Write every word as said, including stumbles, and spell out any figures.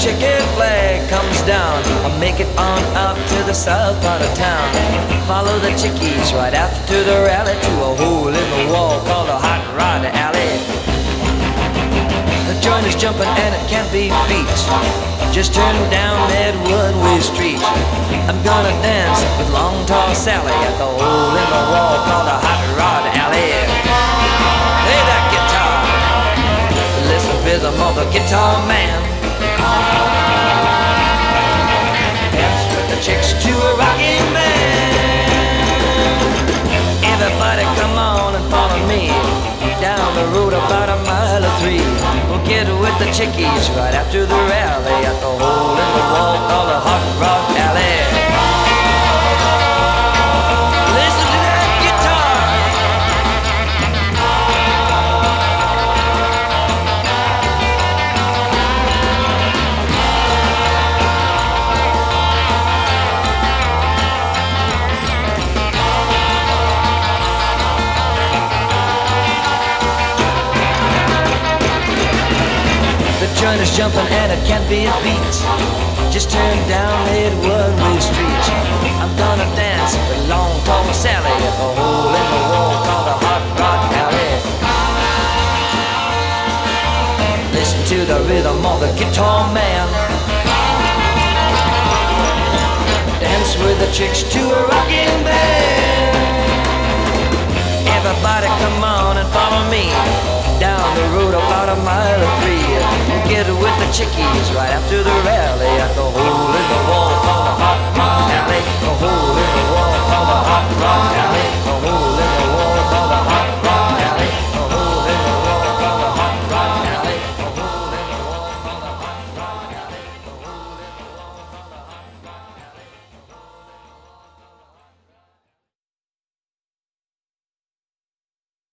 checkered flag comes down, I'll make it on out to the south part of town. Follow the chickies right after the rally to a hole in the wall called a Hot Rod Alley. The joint is jumping and it can't be beat. Just turn down that one-way street. I'm gonna dance with Long Tall Sally at the hole in the wall called a Hot Rod Alley. Play that guitar, listen rhythm of the guitar man. Dance with the chicks to a rocking man. Everybody come on and follow me down the road about a mile or three. We'll get with the chickies right after the rally at the hole in the wall called a Hot Rod Alley. Listen to that guitar. The joint is jumping and it can't be beat. Just turn down that one-way street. I'm gonna dance with Long Tall Sally at the hole in the wall called a Hot Rod Alley. Listen to the rhythm of the guitar man. Dance with the chicks to a rocking band. Everybody come on and follow me down the road about a mile or three. We'll get with the chickies right after the rally at the hole in the wall called a Hot Rod Alley. The hole